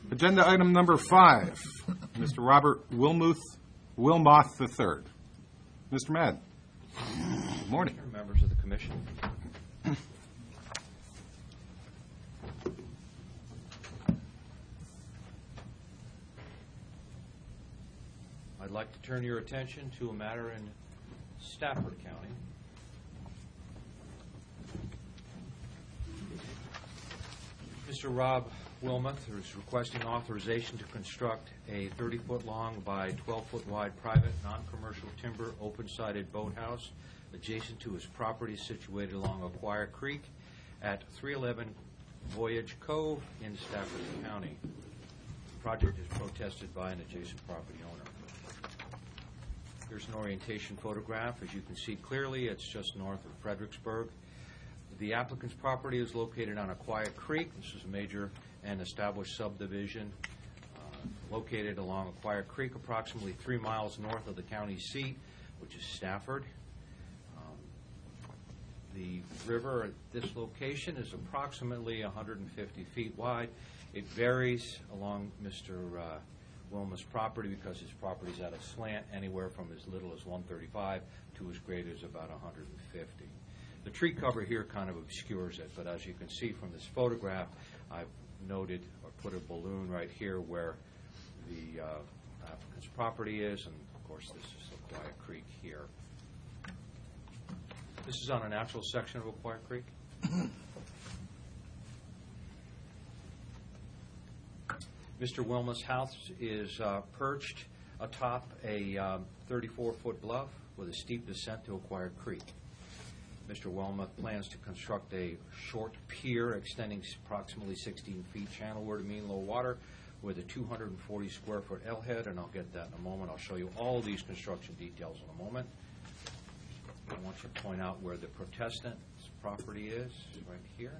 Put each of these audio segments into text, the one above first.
Agenda item number 5, Mr. Robert Wilmoth III. Mr. Mad. Good morning. Members of the commission. I'd like to turn your attention to a matter in Stafford County. Mr. Rob Wilmoth is requesting authorization to construct a 30-foot long by 12-foot wide private non-commercial timber open-sided boathouse adjacent to his property situated along Aquia Creek at 311 Voyage Cove in Stafford County. The project is protested by an adjacent property owner. Here's an orientation photograph. As you can see clearly, it's just north of Fredericksburg. The applicant's property is located on Aquia Creek. This is a major and established subdivision located along Aquia Creek, approximately 3 miles north of the county seat, which is Stafford. The river at this location is approximately 150 feet wide. It varies along Mr. Wilmoth's property because his property is at a slant anywhere from as little as 135 to as great as about 150. The tree cover here kind of obscures it, but as you can see from this photograph, I've noted or put a balloon right here where the applicant's property is, and of course this is Aquia Creek here. This is on a natural section of Aquia Creek. Mr. Wilmoth's house is perched atop a 34-foot bluff with a steep descent to Aquia Creek. Mr. Wilmoth plans to construct a short pier extending approximately 16 feet channelward to mean low water with a 240 square foot L head, and I'll get that in a moment. I'll show you all these construction details in a moment. I want you to point out where the protestant's property is, right here.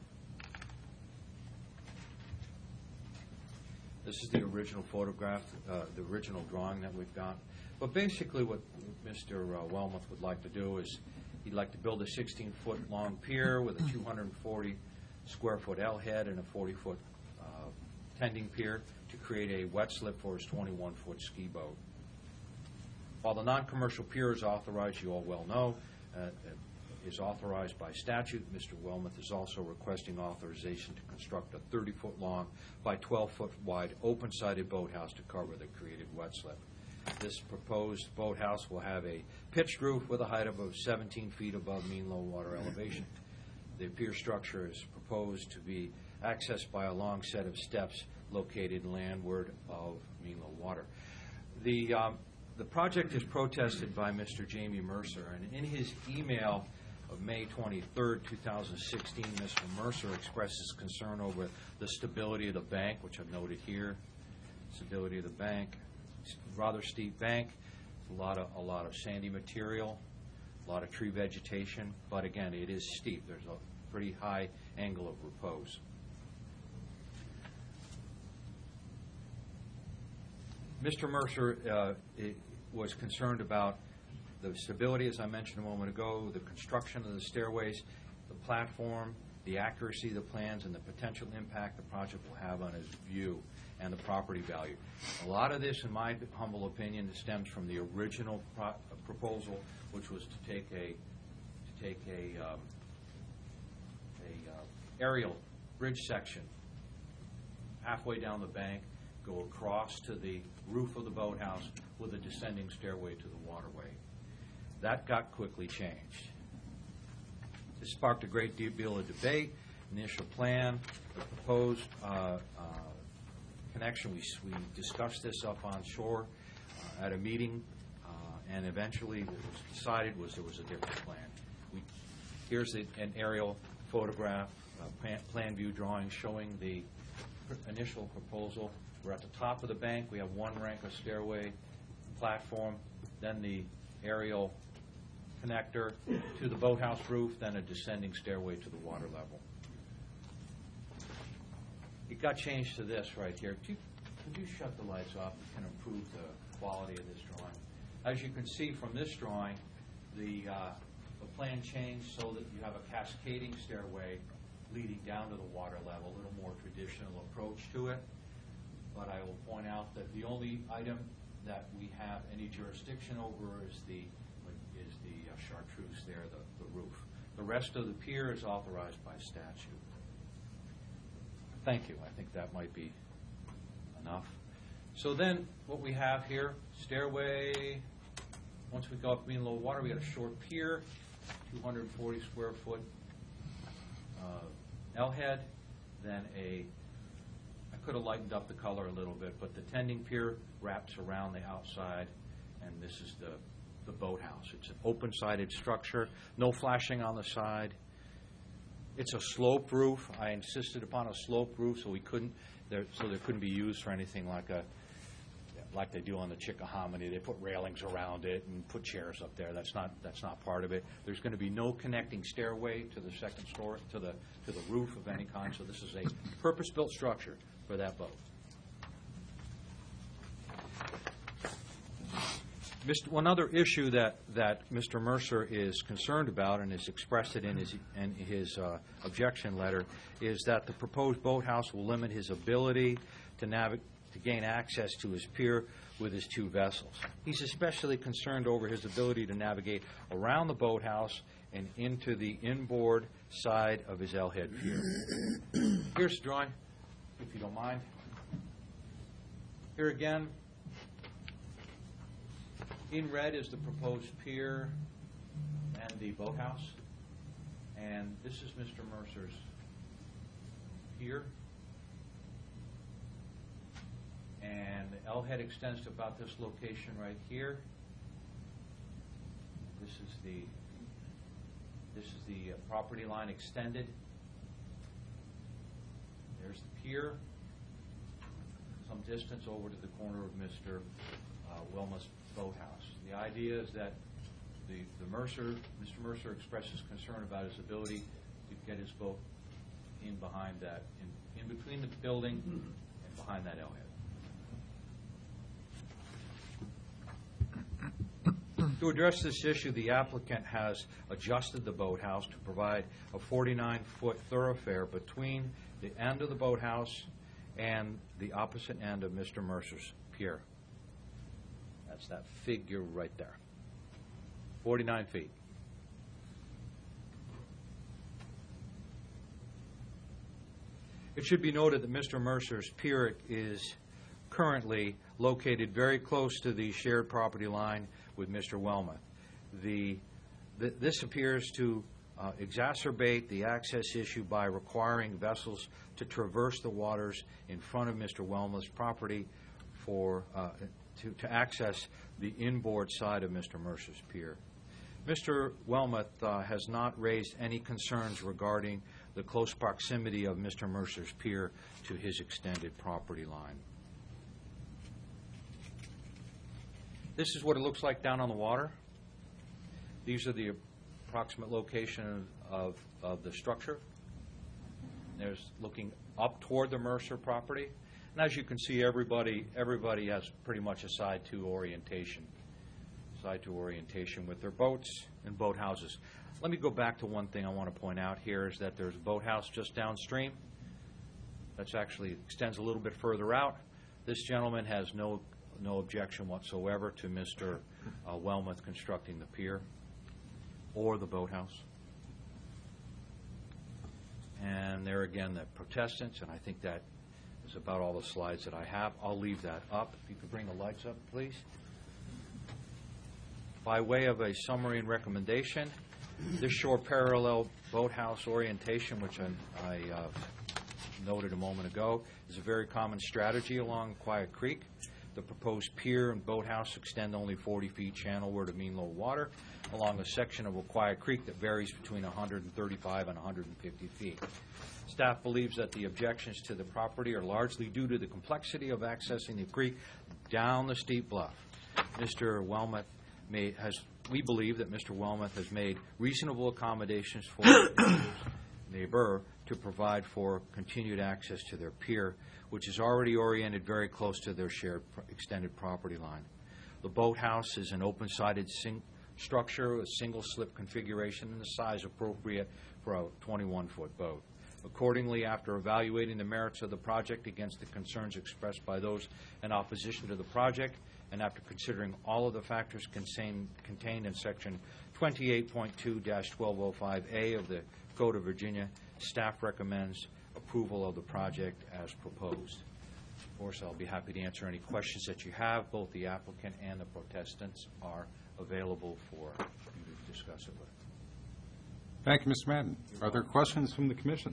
This is the original photograph, the original drawing that we've got. But basically what Mr. Wilmoth would like to do is he'd like to build a 16-foot long pier with a 240 square foot L head and a 40-foot tending pier to create a wet slip for his 21-foot ski boat. While the non-commercial pier is authorized, you all well know, is authorized by statute, Mr. Wilmoth is also requesting authorization to construct a 30-foot long by 12-foot wide open-sided boathouse to cover the created wet slip. This proposed boathouse will have a pitched roof with a height of 17 feet above mean low water elevation. The pier structure is proposed to be accessed by a long set of steps located landward of mean low water. The project is protested by Mr. Jamie Mercer, and in his email of May 23rd, 2016, Mr. Mercer expresses concern over the stability of the bank, which I've noted here. Stability of the bank, rather steep bank, a lot of sandy material, a lot of tree vegetation, but again, it is steep. There's a pretty high angle of repose. Mr. Mercer was concerned about the stability, as I mentioned a moment ago, the construction of the stairways, the platform, the accuracy of the plans, and the potential impact the project will have on his view and the property value. A lot of this, in my humble opinion, stems from the original proposal, which was to take a aerial bridge section halfway down the bank, go across to the roof of the boathouse with a descending stairway to the waterway. That got quickly changed. This sparked a great deal of debate. Initial plan, the proposed connection, we discussed this up on shore at a meeting, and eventually what was decided was there was a different plan. Here's an aerial photograph, plan view drawing showing the initial proposal. We're at the top of the bank. We have one rank of stairway platform, then the aerial connector to the boathouse roof, then a descending stairway to the water level. It got changed to this right here. Could you shut the lights off? It can improve the quality of this drawing. As you can see from this drawing, the plan changed so that you have a cascading stairway leading down to the water level, a little more traditional approach to it. But that the only item that we have any jurisdiction over is the chartreuse there, the roof. The rest of the pier is authorized by statute. Thank you. I think that might be enough. So then what we have here, stairway, once we go up mean low water, we got a short pier, 240 square foot L-head, then I could have lightened up the color a little bit, but the tending pier wraps around the outside, and this is the boathouse. It's an open-sided structure, no flashing on the side. It's a slope roof. I insisted upon a slope roof so there couldn't be used for anything like they do on the Chickahominy. They put railings around it and put chairs up there. That's not part of it. There's going to be no connecting stairway to the second story, to the roof of any kind. So this is a purpose-built structure for that boat. One other issue that Mr. Mercer is concerned about and has expressed it in his objection letter is that the proposed boathouse will limit his ability to gain access to his pier with his two vessels. He's especially concerned over his ability to navigate around the boathouse and into the inboard side of his L-head pier. Here's the drawing, if you don't mind. Here again, in red is the proposed pier and the boathouse. And this is Mr. Mercer's pier. And the L-head extends to about this location right here. This is the property line extended. There's the pier, some distance over to the corner of Mr. Wilma's boathouse. The idea is that Mr. Mercer expresses concern about his ability to get his boat in behind that, in between the building and behind that L-head. To address this issue, the applicant has adjusted the boathouse to provide a 49-foot thoroughfare between the end of the boathouse and the opposite end of Mr. Mercer's pier. That's that figure right there. 49 feet. It should be noted that Mr. Mercer's pier is currently located very close to the shared property line with Mr. Wilma. This appears to exacerbate the access issue by requiring vessels to traverse the waters in front of Mr. Wilma's property to access the inboard side of Mr. Mercer's pier. Mr. Wilmuth has not raised any concerns regarding the close proximity of Mr. Mercer's pier to his extended property line. This is what it looks like down on the water. These are the approximate location of the structure. There's looking up toward the Mercer property. And as you can see, everybody has pretty much a side-to orientation with their boats and boathouses. Let me go back to one thing I want to point out here is that there's a boathouse just downstream. That's actually extends a little bit further out. This gentleman has no objection whatsoever to Mr. Wilmuth constructing the pier or the boathouse. And there again, the protestants, and I think that is about all the slides that I have. I'll leave that up. If you could bring the lights up, please. By way of a summary and recommendation, this shore parallel boathouse orientation, which I noted a moment ago, is a very common strategy along Quiet Creek. The proposed pier and boathouse extend only 40 feet channelward of mean low water along a section of Quiet Creek that varies between 135 and 150 feet. Staff believes that the objections to the property are largely due to the complexity of accessing the creek down the steep bluff. We believe that Mr. Wilmuth has made reasonable accommodations for his neighbor to provide for continued access to their pier, which is already oriented very close to their shared extended property line. The boathouse is an open-sided structure with single slip configuration and the size appropriate for a 21-foot boat. Accordingly, after evaluating the merits of the project against the concerns expressed by those in opposition to the project, and after considering all of the factors contained in Section 28.2-1205A of the Code of Virginia, staff recommends approval of the project as proposed. Of course, I'll be happy to answer any questions that you have. Both the applicant and the protestants are available for you to discuss it with. Thank you, Mr. Madden. Are there questions from the commission?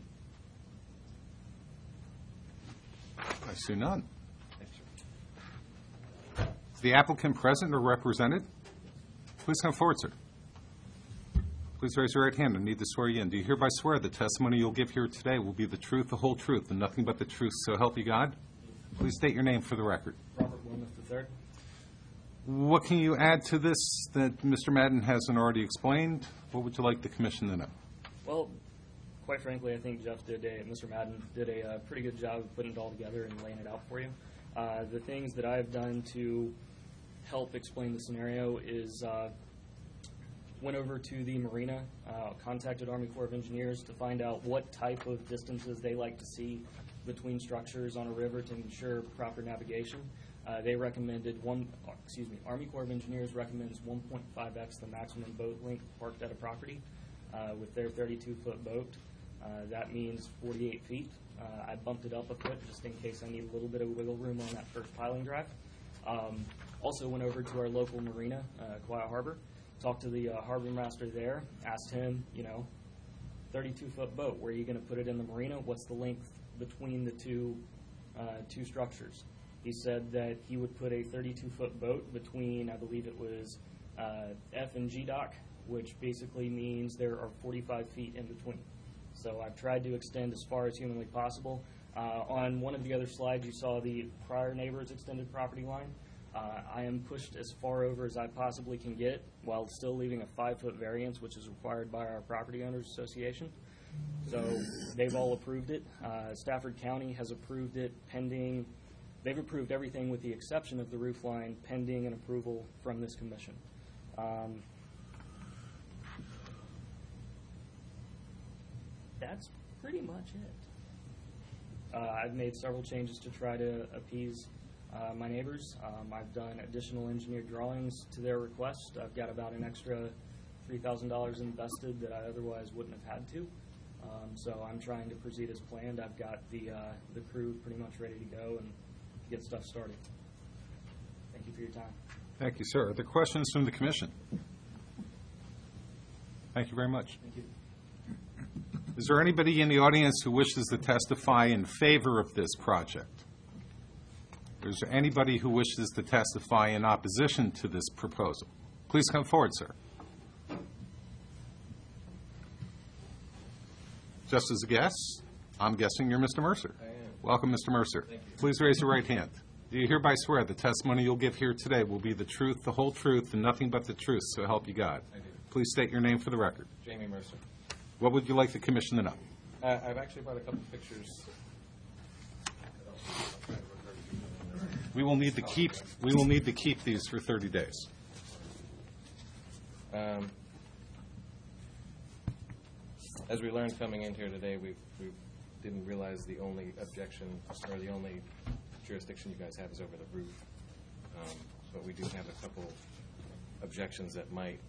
I see none. Thanks, sir. Is the applicant present or represented? Please come forward, sir. Please raise your right hand. I need to swear you in. Do you hereby swear the testimony you'll give here today will be the truth, the whole truth, and nothing but the truth, so help you God? Please state your name for the record. Robert Wilmuth III. What can you add to this that Mr. Madden hasn't already explained? What would you like the commission to know? Well, quite frankly, I think Mr. Madden did a pretty good job of putting it all together and laying it out for you. The things that I've done to help explain the scenario is went over to the marina, contacted Army Corps of Engineers to find out what type of distances they like to see between structures on a river to ensure proper navigation. They recommended Army Corps of Engineers recommends 1.5x the maximum boat length parked at a property with their 32-foot boat. That means 48 feet. I bumped it up a foot just in case I need a little bit of wiggle room on that first piling drive. Also went over to our local marina, Kauai Harbor, talked to the harbor master there, asked him, 32-foot boat, where are you going to put it in the marina? What's the length between the two structures? He said that he would put a 32-foot boat between, I believe it was F and G dock, which basically means there are 45 feet in between. So I've tried to extend as far as humanly possible. On one of the other slides, you saw the prior neighbor's extended property line. I am pushed as far over as I possibly can get while still leaving a 5-foot variance, which is required by our Property Owners Association. So they've all approved it. Stafford County has approved it pending. They've approved everything with the exception of the roof line pending an approval from this commission. That's pretty much it. I've made several changes to try to appease my neighbors. I've done additional engineered drawings to their request. I've got about an extra $3,000 invested that I otherwise wouldn't have had to. So I'm trying to proceed as planned. I've got the crew pretty much ready to go and get stuff started. Thank you for your time. Thank you, sir. Are there questions from the commission? Thank you very much. Thank you. Is there anybody in the audience who wishes to testify in favor of this project? Is there anybody who wishes to testify in opposition to this proposal? Please come forward, sir. Just as a guess, I'm guessing you're Mr. Mercer. I am. Welcome, Mr. Mercer. Thank you. Please raise your right hand. Do you hereby swear the testimony you'll give here today will be the truth, the whole truth, and nothing but the truth, so help you God? I do. Please state your name for the record. Jamie Mercer. What would you like the commission to know? I've actually brought a couple pictures. We will need to keep these for 30 days. As we learned coming in here today, we didn't realize the only objection or the only jurisdiction you guys have is over the roof. But we do have a couple objections that might.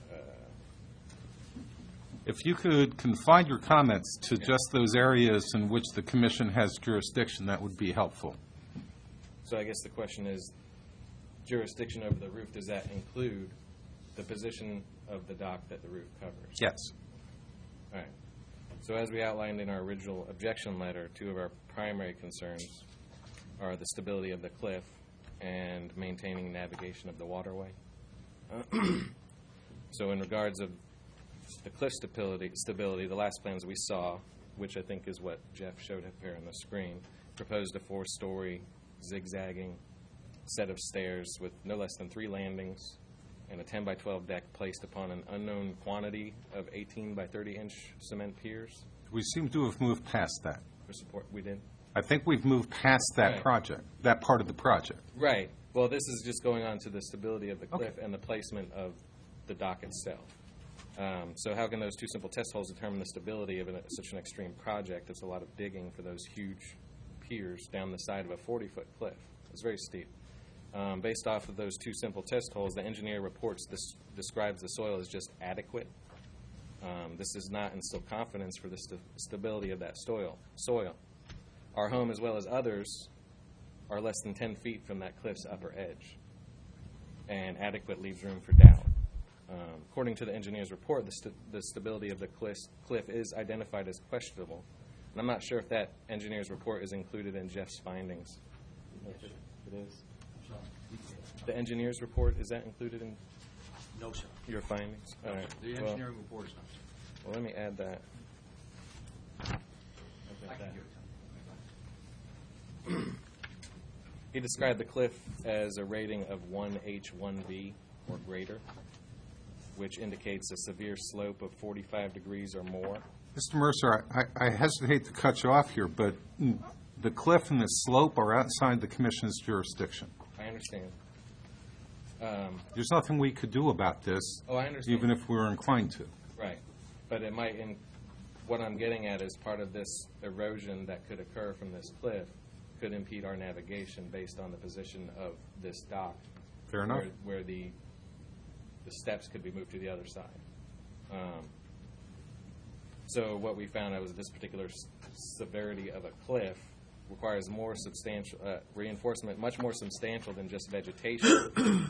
If you could confine your comments to just those areas in which the commission has jurisdiction, that would be helpful. So I guess the question is, jurisdiction over the roof, does that include the position of the dock that the roof covers? Yes. All right. So as we outlined in our original objection letter, two of our primary concerns are the stability of the cliff and maintaining navigation of the waterway. So in regards of the cliff stability, the last plans we saw, which I think is what Jeff showed up here on the screen, proposed a 4-story zigzagging set of stairs with no less than 3 landings and a 10 by 12 deck placed upon an unknown quantity of 18 by 30 inch cement piers. We seem to have moved past that. For support, we did. I think we've moved past that Right. project, that part of the project. Right. Well, this is just going on to the stability of the cliff Okay. and the placement of the dock itself. So how can those two simple test holes determine the stability of such an extreme project? It's a lot of digging for those huge piers down the side of a 40-foot cliff. It's very steep. Based off of those two simple test holes, the engineer reports describes the soil as just adequate. This does not instill confidence for the stability of that soil. Our home, as well as others, are less than 10 feet from that cliff's upper edge, and adequate leaves room for doubt. According to the engineer's report, the stability of the cliff is identified as questionable, and I'm not sure if that engineer's report is included in Jeff's findings. It is. The engineer's report, is that included in No, sir. your findings? All right. The engineering report is not, sir. Well, let me add that. I can give it to you. He described the cliff as a rating of 1H1V or greater, which indicates a severe slope of 45 degrees or more. Mr. Mercer, I hesitate to cut you off here, but the cliff and the slope are outside the commission's jurisdiction. I understand. There's nothing we could do about this, Oh, I understand. even if we were inclined to. Right. But it might, what I'm getting at is part of this erosion that could occur from this cliff could impede our navigation based on the position of this dock. Fair enough. Where the steps could be moved to the other side. So what we found out was this particular severity of a cliff requires more substantial reinforcement, much more substantial than just vegetation.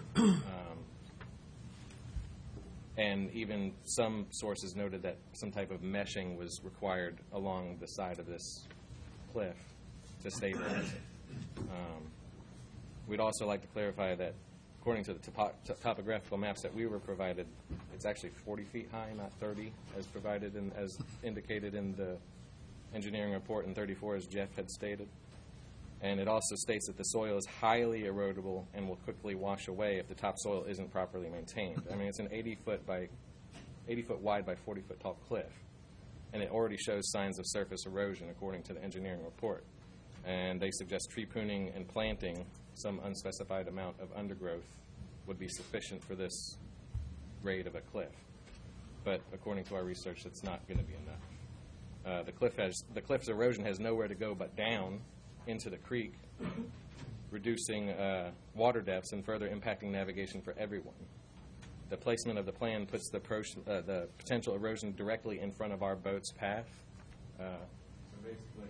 And even some sources noted that some type of meshing was required along the side of this cliff to stabilize it. We'd also like to clarify that according to the topographical maps that we were provided, it's actually 40 feet high, not 30, as provided and as indicated in the engineering report, and 34, as Jeff had stated. And it also states that the soil is highly erodible and will quickly wash away if the topsoil isn't properly maintained. I mean, it's an 80 foot wide by 40 foot tall cliff, and it already shows signs of surface erosion according to the engineering report. And they suggest tree pruning and planting some unspecified amount of undergrowth would be sufficient for this grade of a cliff. But according to our research, it's not going to be enough. The cliff's erosion has nowhere to go but down into the creek, reducing water depths and further impacting navigation for everyone. The placement of the plan puts the potential erosion directly in front of our boat's path. So basically,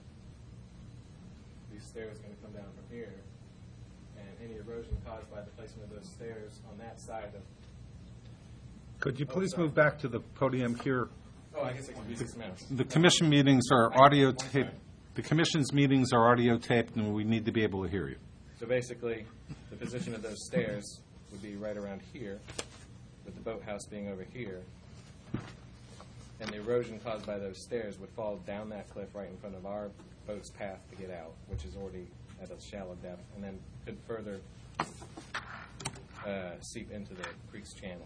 these stairs are going to come down from here, and any erosion caused by the placement of those stairs on that side of... Could you please sorry. move back to the podium here? Oh, I guess I can use this mouse. The commission meetings are audio taped. The commission's meetings are audio taped, and we need to be able to hear you. So basically, the position of those stairs would be right around here, with the boathouse being over here. And the erosion caused by those stairs would fall down that cliff right in front of our boat's path to get out, which is already at a shallow depth, and then could further seep into the creek's channel.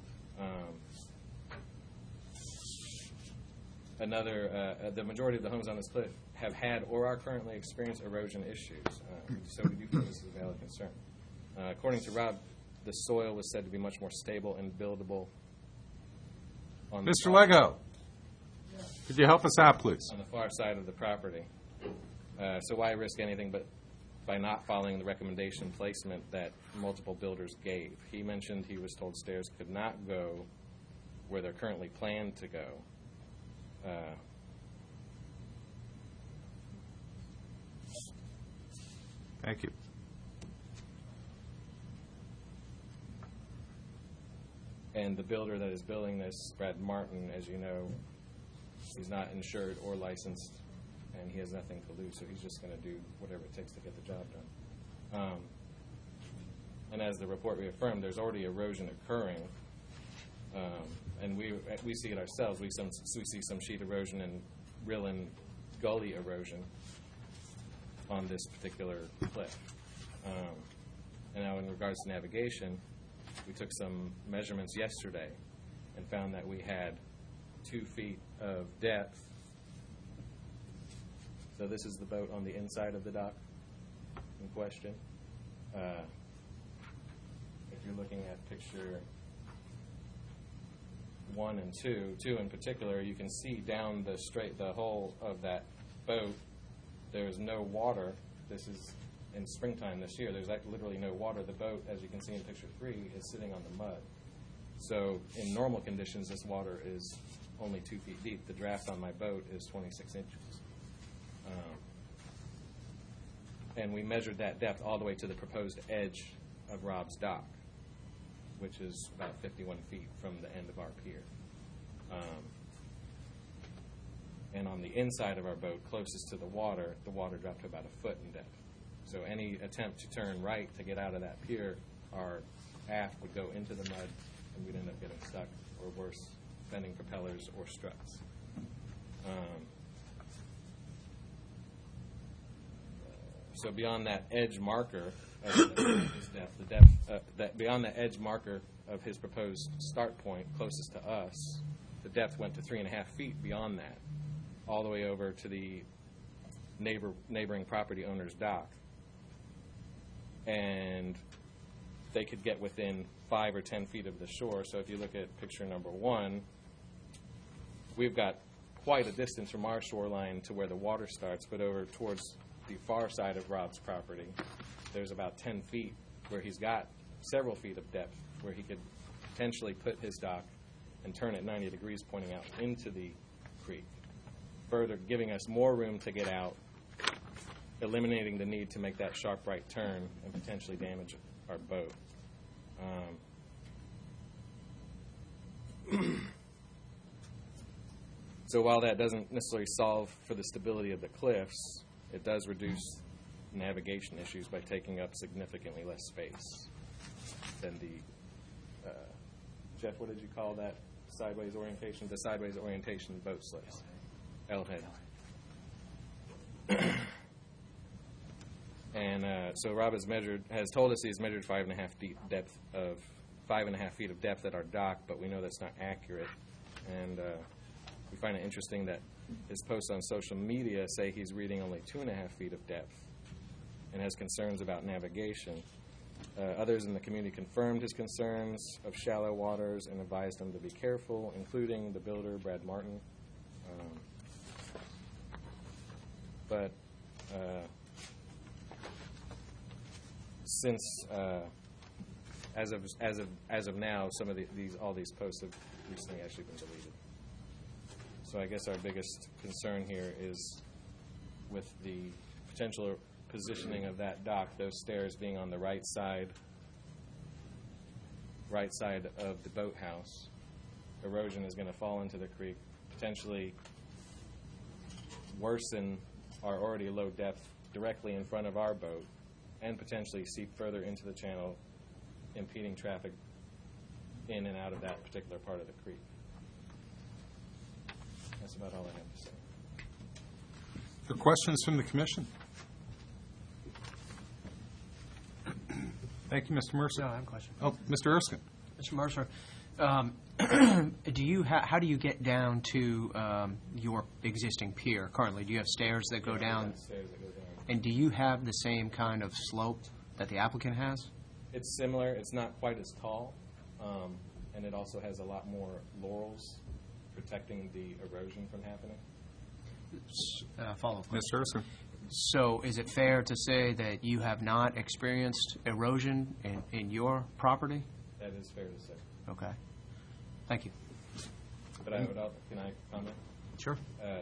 The majority of the homes on this cliff have had or are currently experiencing erosion issues, so we do feel this is a valid concern. According to Rob, the soil was said to be much more stable and buildable. On the Mr. Lego, could you help us out, please? on the far side of the property. So why risk anything but by not following the recommendation placement that multiple builders gave? He mentioned he was told stairs could not go where they're currently planned to go. Thank you. And the builder that is building this, Brad Martin, as you know, he's not insured or licensed, and he has nothing to lose, so he's just going to do whatever it takes to get the job done. And as the report reaffirmed, there's already erosion occurring, and we see it ourselves. We see some sheet erosion and rill and gully erosion on this particular cliff. And now in regards to navigation, we took some measurements yesterday and found that we had 2 feet of depth. So this is the boat on the inside of the dock in question. If you're looking at picture 1 and 2, 2 in particular, you can see down the whole of that boat, there's no water. This is in springtime this year. There's literally no water. The boat, as you can see in picture 3, is sitting on the mud. So in normal conditions, this water is only 2 feet deep. The draft on my boat is 26 inches. And we measured that depth all the way to the proposed edge of Rob's dock, which is about 51 feet from the end of our pier. And on the inside of our boat, closest to the water dropped to about a foot in depth. So any attempt to turn right to get out of that pier, our aft would go into the mud, and we'd end up getting stuck, or worse, bending propellers or struts. So beyond that edge marker of his depth, beyond the edge marker of his proposed start point closest to us, the depth went to 3.5 feet beyond that, all the way over to the neighboring property owner's dock. And they could get within 5 or 10 feet of the shore. So if you look at picture number 1, we've got quite a distance from our shoreline to where the water starts, but over towards the far side of Rob's property, there's about 10 feet where he's got several feet of depth where he could potentially put his dock and turn it 90 degrees pointing out into the creek, further giving us more room to get out, eliminating the need to make that sharp right turn and potentially damage our boat. So while that doesn't necessarily solve for the stability of the cliffs, it does reduce navigation issues by taking up significantly less space than the, Jeff, what did you call that sideways orientation? The sideways orientation boat slips. L-head. And so Rob has told us he's measured 5.5 feet depth of 5.5 feet of depth at our dock, but we know that's not accurate. And we find it interesting that his posts on social media say he's reading only 2.5 feet of depth and has concerns about navigation. Others in the community confirmed his concerns of shallow waters and advised him to be careful, including the builder, Brad Martin. But since as of now, some of all these posts have recently actually been deleted. So I guess our biggest concern here is with the potential positioning of that dock, those stairs being on the right side of the boathouse. Erosion is going to fall into the creek, potentially worsen our already low depth directly in front of our boat, and potentially seep further into the channel, impeding traffic in and out of that particular part of the creek. That's about all I have to say. Are there questions from the commission? Thank you, Mr. Mercer. No, I have a question. Oh, Mr. Erskine. Mr. Mercer, how do you get down to your existing pier currently? Do you have stairs that go down? Stairs that go down. And do you have the same kind of slope that the applicant has? It's similar. It's not quite as tall, and it also has a lot more laurels protecting the erosion from happening. Follow-up question. Mr. Erskine. So is it fair to say that you have not experienced erosion in your property? That is fair to say. Okay. Thank you. But can I comment? Sure.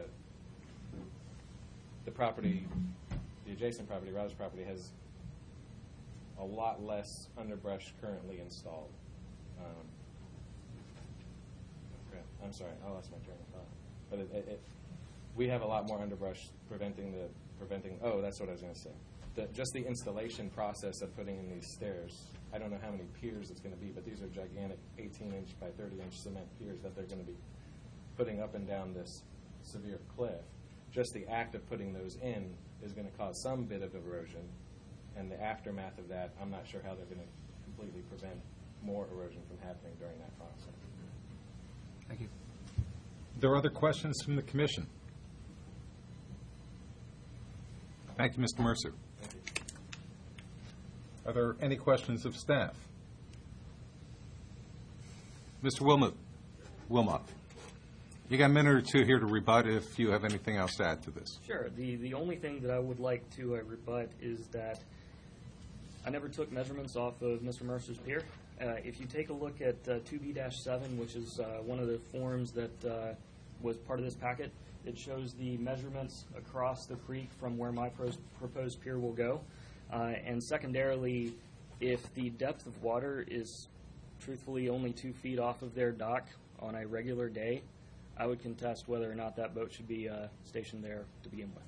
The property, the adjacent property, Rob's property, has a lot less underbrush currently installed. I'm sorry, I lost my train of thought. But we have a lot more underbrush preventing. Oh, that's what I was going to say. Just the installation process of putting in these stairs. I don't know how many piers it's going to be, but these are gigantic 18-inch by 30-inch cement piers that they're going to be putting up and down this severe cliff. Just the act of putting those in is going to cause some bit of erosion, and the aftermath of that, I'm not sure how they're going to completely prevent more erosion from happening during that process. Thank you. There are other questions from the commission? Thank you, Mr. Mercer. Thank you. Are there any questions of staff? Mr. Wilmuth. Wilmot. You got a minute or two here to rebut if you have anything else to add to this. Sure. The only thing that I would like to rebut is that I never took measurements off of Mr. Mercer's pier. If you take a look at 2B-7, which is one of the forms that was part of this packet, it shows the measurements across the creek from where my proposed pier will go. And secondarily, if the depth of water is truthfully only 2 feet off of their dock on a regular day, I would contest whether or not that boat should be stationed there to begin with.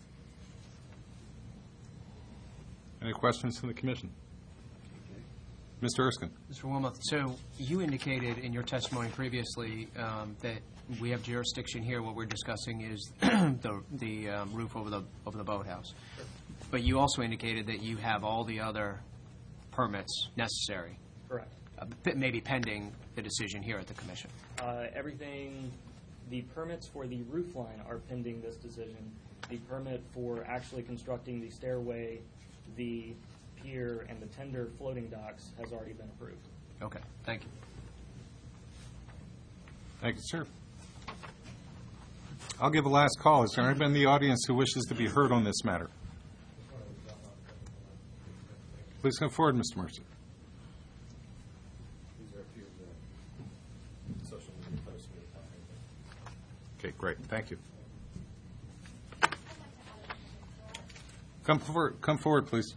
Any questions from the commission? Mr. Erskine. Mr. Wilmoth, so you indicated in your testimony previously that we have jurisdiction here. What we're discussing is the roof over the boathouse. But you also indicated that you have all the other permits necessary, Correct. maybe pending the decision here at the commission. Everything, the permits for the roof line are pending this decision. The permit for actually constructing the stairway, the pier, and the tender floating docks has already been approved. Okay, thank you. Thank you, sir. I'll give a last call. Is there anybody in the audience who wishes to be heard on this matter? Please come forward, Mr. Mercer. These are a few of the social media posts we were talking about. Okay, great. Thank you. Come forward, please.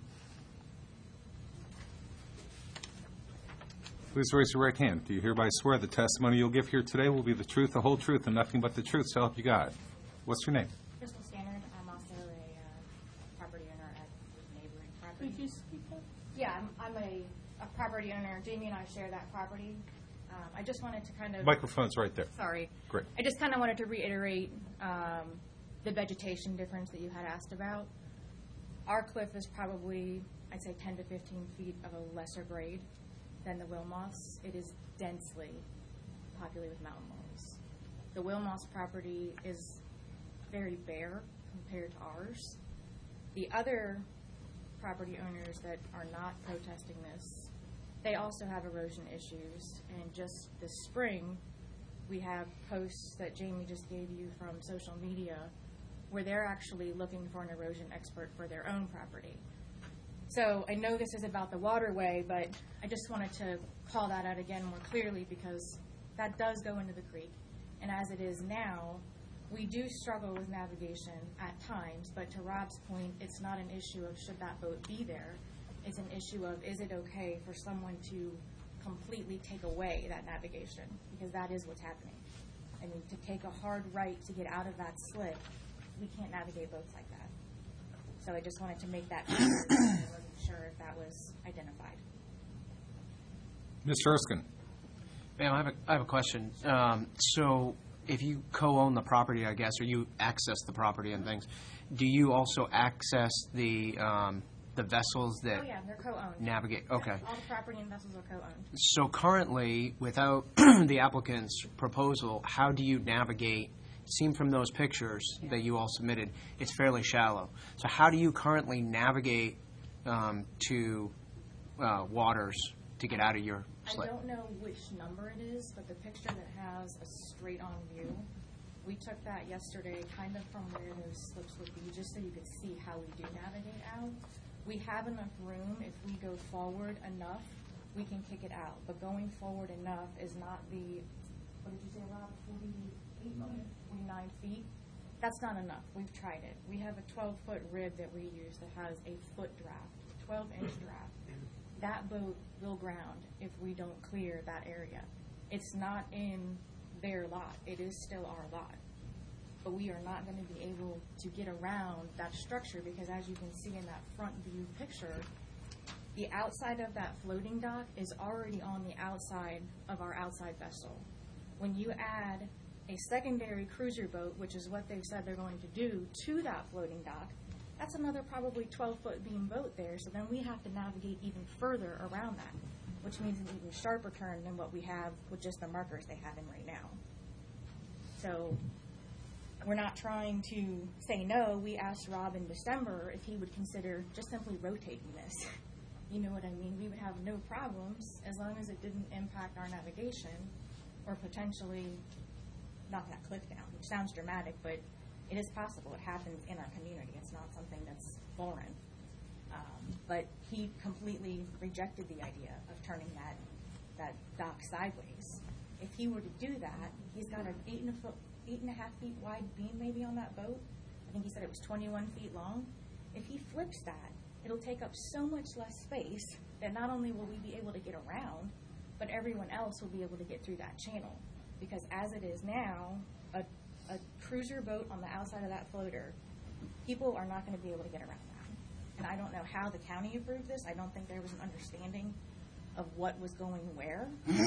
Please raise your right hand. Do you hereby swear the testimony you'll give here today will be the truth, the whole truth, and nothing but the truth, so help you God? What's your name? Crystal Stannard. I'm also a property owner at the neighboring property. Could you speak up? Yeah, I'm a property owner. Jamie and I share that property. I just wanted to kind of... Microphone's right there. Sorry. Great. I just kind of wanted to reiterate the vegetation difference that you had asked about. Our cliff is probably, I'd say, 10 to 15 feet of a lesser grade than the Wilmoth's. It is densely populated with mountain laurels. The Wilmoth's property is very bare compared to ours. The other property owners that are not protesting this, they also have erosion issues. And just this spring, we have posts that Jamie just gave you from social media where they're actually looking for an erosion expert for their own property. So I know this is about the waterway, but I just wanted to call that out again more clearly because that does go into the creek. And as it is now, we do struggle with navigation at times, but to Rob's point, it's not an issue of should that boat be there. It's an issue of is it okay for someone to completely take away that navigation, because that is what's happening. I mean, to take a hard right to get out of that slip, we can't navigate boats like that. So I just wanted to make that clear. I wasn't sure if that was identified. Mr. Erskine. Ma'am, I have a question. So if you co-own the property, I guess, or you access the property and things, do you also access the vessels that Oh, yeah, they're co-owned. navigate? Okay. All the property and vessels are co-owned. So currently, without the applicant's proposal, how do you navigate? It seemed from those pictures that you all submitted, it's fairly shallow. So how do you currently navigate to waters to get out of your slip? I don't know which number it is, but the picture that has a straight-on view, we took that yesterday kind of from where those slips would be, just so you could see how we do navigate out. We have enough room. If we go forward enough, we can kick it out. But going forward enough is not the, what did you say, Rob, 49 feet? That's not enough. We've tried it. We have a 12-foot rib that we use that has a foot draft, 12-inch draft. That boat will ground if we don't clear that area. It's not in their lot. It is still our lot. But we are not going to be able to get around that structure because, as you can see in that front view picture, the outside of that floating dock is already on the outside of our outside vessel. When you add a secondary cruiser boat, which is what they've said they're going to do, to that floating dock, that's another probably 12-foot beam boat there, so then we have to navigate even further around that, which means an even sharper turn than what we have with just the markers they have in right now. So we're not trying to say no. We asked Rob in December if he would consider just simply rotating this. You know what I mean? We would have no problems as long as it didn't impact our navigation or potentially knock that cliff down, which sounds dramatic, but it is possible. It happens in our community. It's not something that's foreign. But he completely rejected the idea of turning that dock sideways. If he were to do that, he's got an 8.5 feet wide beam maybe on that boat. I think he said it was 21 feet long. If he flips that, it'll take up so much less space that not only will we be able to get around, but everyone else will be able to get through that channel. Because as it is now, a cruiser boat on the outside of that floater, people are not going to be able to get around that. And I don't know how the county approved this. I don't think there was an understanding of what was going where.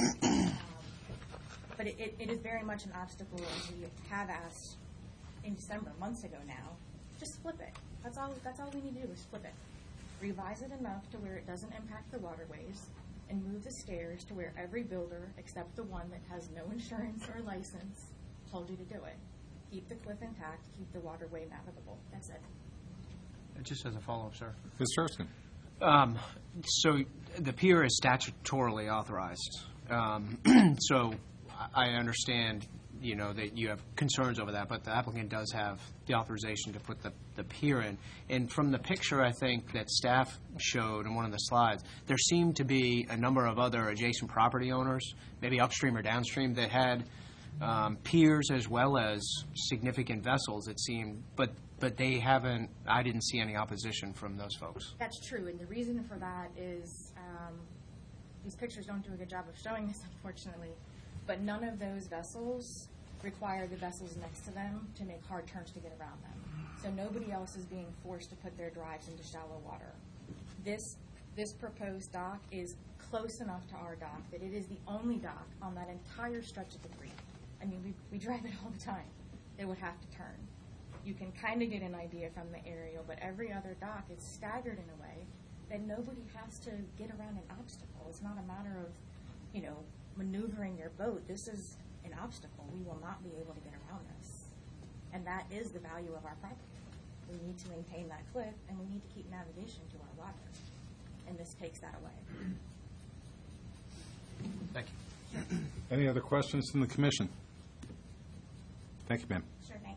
But it is very much an obstacle, and we have asked in December, months ago now, just flip it. That's all we need to do is flip it. Revise it enough to where it doesn't impact the waterways, and move the stairs to where every builder, except the one that has no insurance or license, told you to do it. Keep the cliff intact, keep the waterway navigable. That's it. Just as a follow-up, sir. Mr. Erskine. So the pier is statutorily authorized. So I understand, that you have concerns over that, but the applicant does have the authorization to put the pier in. And from the picture, I think, that staff showed in one of the slides, there seemed to be a number of other adjacent property owners, maybe upstream or downstream, that had piers as well as significant vessels, it seemed, but they haven't, I didn't see any opposition from those folks. That's true, and the reason for that is these pictures don't do a good job of showing this, unfortunately, but none of those vessels require the vessels next to them to make hard turns to get around them. So nobody else is being forced to put their drives into shallow water. This proposed dock is close enough to our dock that it is the only dock on that entire stretch of the creek. I mean, we drive it all the time. They would have to turn. You can kind of get an idea from the aerial, but every other dock is staggered in a way that nobody has to get around an obstacle. It's not a matter of, maneuvering your boat. This is an obstacle. We will not be able to get around this. And that is the value of our property. We need to maintain that cliff, and we need to keep navigation to our water. And this takes that away. Thank you. Any other questions from the commission? Thank you, ma'am. Sure, thanks.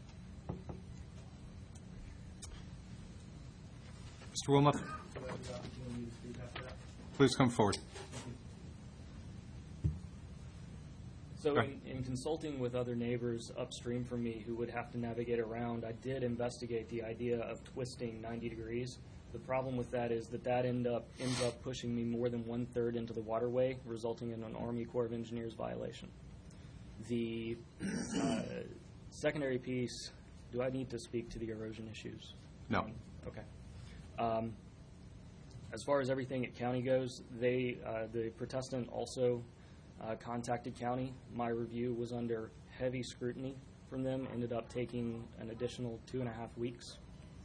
Mr. Wilmoth, please come forward. So Right. in consulting with other neighbors upstream from me who would have to navigate around, I did investigate the idea of twisting 90 degrees. The problem with that is that ends up pushing me more than 1/3 into the waterway, resulting in an Army Corps of Engineers violation. The secondary piece, do I need to speak to the erosion issues? No. Okay. As far as everything at county goes, the protestant also contacted county. My review was under heavy scrutiny from them, ended up taking an additional 2.5 weeks.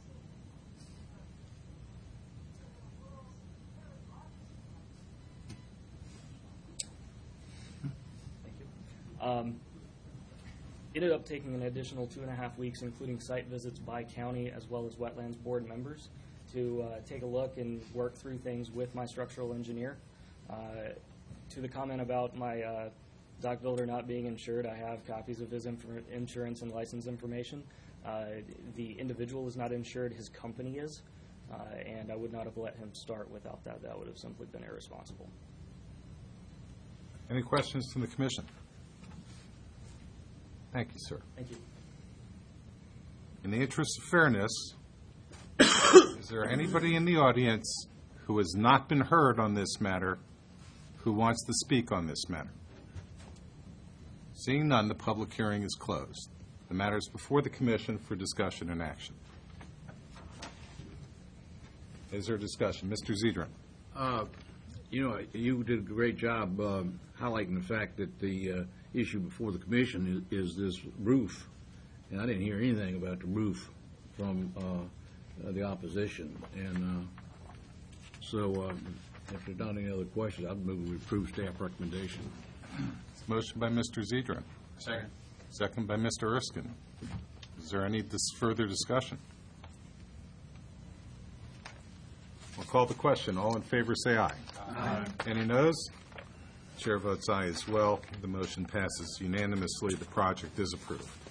Thank you. Ended up taking an additional 2.5 weeks, including site visits by county as well as Wetlands Board members, to take a look and work through things with my structural engineer. To the comment about my dock builder not being insured, I have copies of his insurance and license information. The individual is not insured, his company is, and I would not have let him start without that. That would have simply been irresponsible. Any questions from the commission? Thank you, sir. Thank you. In the interest of fairness, is there anybody in the audience who has not been heard on this matter who wants to speak on this matter? Seeing none, the public hearing is closed. The matter is before the commission for discussion and action. Is there discussion? Mr. Zedrin. You did a great job highlighting the fact that the issue before the commission is this roof, and I didn't hear anything about the roof from the opposition. And so if there's not any other questions, I'd move we approve staff recommendation. Motion by Mr. Zedrin. Second. Second by Mr. Erskine. Is there any further discussion? We'll call the question. All in favor say aye. Aye. Any noes? Chair votes aye as well. The motion passes unanimously. The project is approved.